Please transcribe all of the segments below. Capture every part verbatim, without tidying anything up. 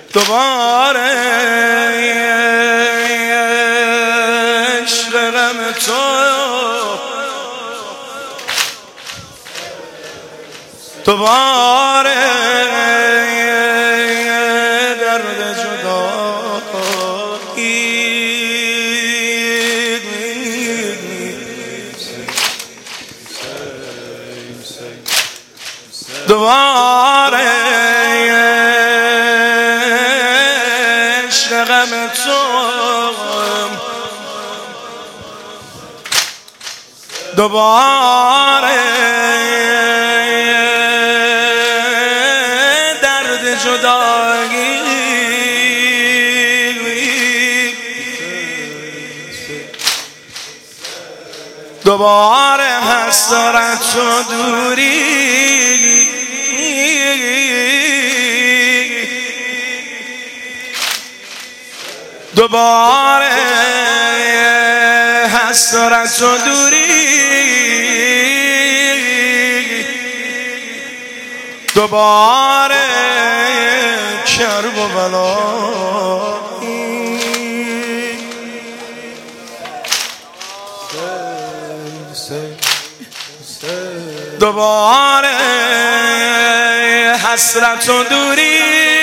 دوباره عشق غم تو، دوباره درد جدایی، دوباره عشق غم تو، دوباره درد جدایی، دوباره حسرت و دوری، دوباره حسرت و دوری، دوباره کرب و بلایی، دوباره حسرت و دوری،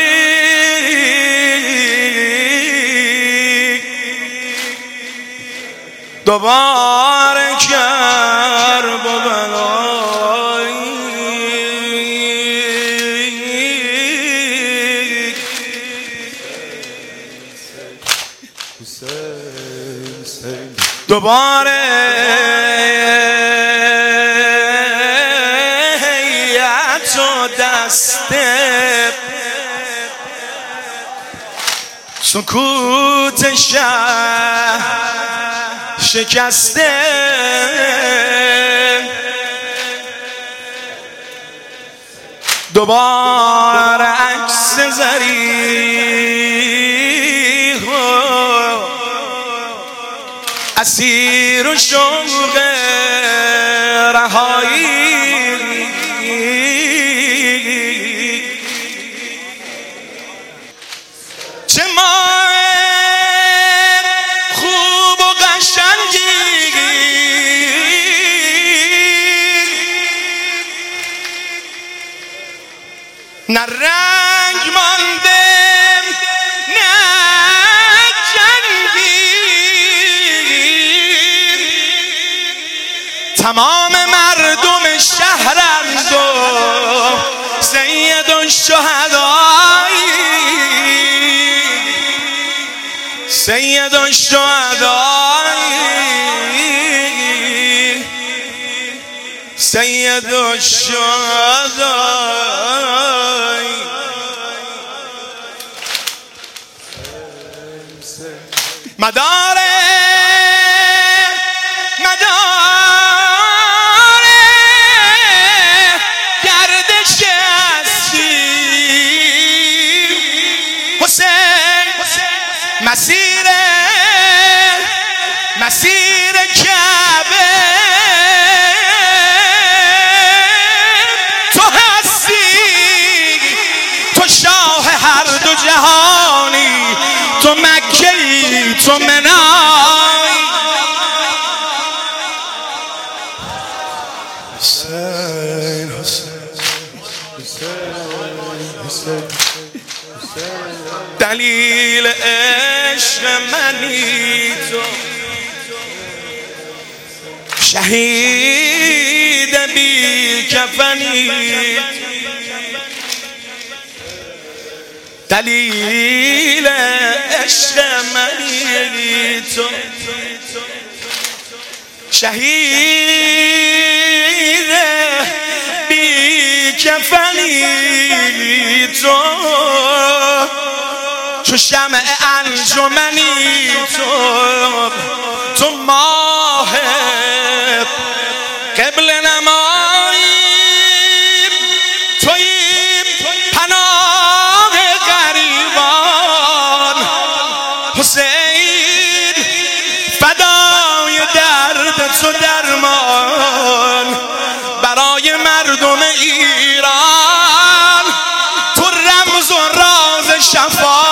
دوباره کرب و بلایی، دوباره هیئت و دست سکوت شهر شکسته، دوباره عکس زریح و اسیر و شوق رهایی، چه ماه خوب و قشنگی نه رنگ مانده نه جنگی، تمام مردم شهرند و سید الشهدایی، سید الشهدایی، سید الشهدایی، مدار مدار گردش هستی حسین، مسیر مسیر کعبه تو هستی، تو شاه هر دو جهانی، تو مکه‌ای تو منای، حسین حسین دلیل عشق منی تو، شهید بی کفنی، دلیل عشق منی تو، شهید بی کفنی تو، چو شمع انجمنی تو، تو ماه قبل نمایی، تویی پناه غریبان، حسین فدای درد تو درمان برای مردم ایران، تو رمز و راز شفا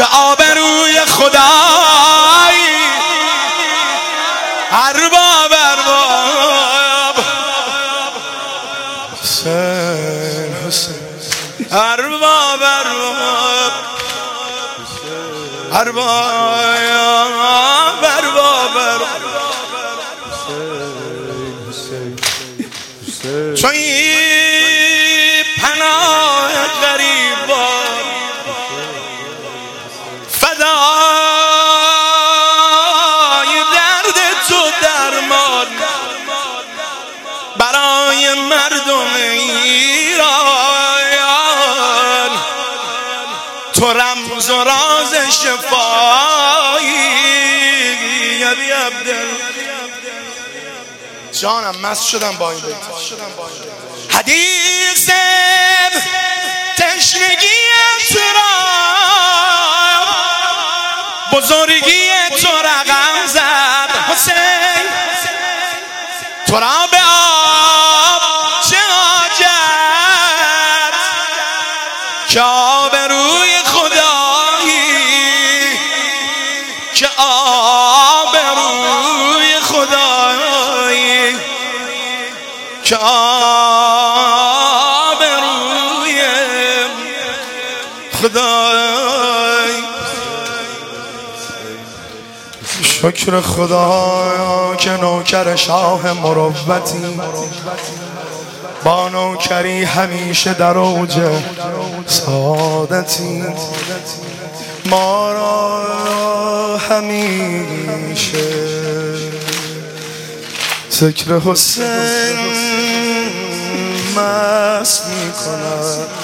که آبروی خدایی ارباب ارباب حسین حسین ارباب ارباب ارباب ارباب تویی پناه غریبان فدای درد تو درمان برای مردم ایران تو رمز و راز شفایی ابی عبدالله جانم مست شدم با این بیت حدیث تشنگی تو را بزرگی تو رقم زد حسین تو را به آب چه حاجت که آبروی خدایی که آبروی خدایی که آبروی خدایی شکر خدا که نوکر شاه مروتی با نوکری همیشه در اوج سعادتی ما را همیشه ذکر حسین مست می کند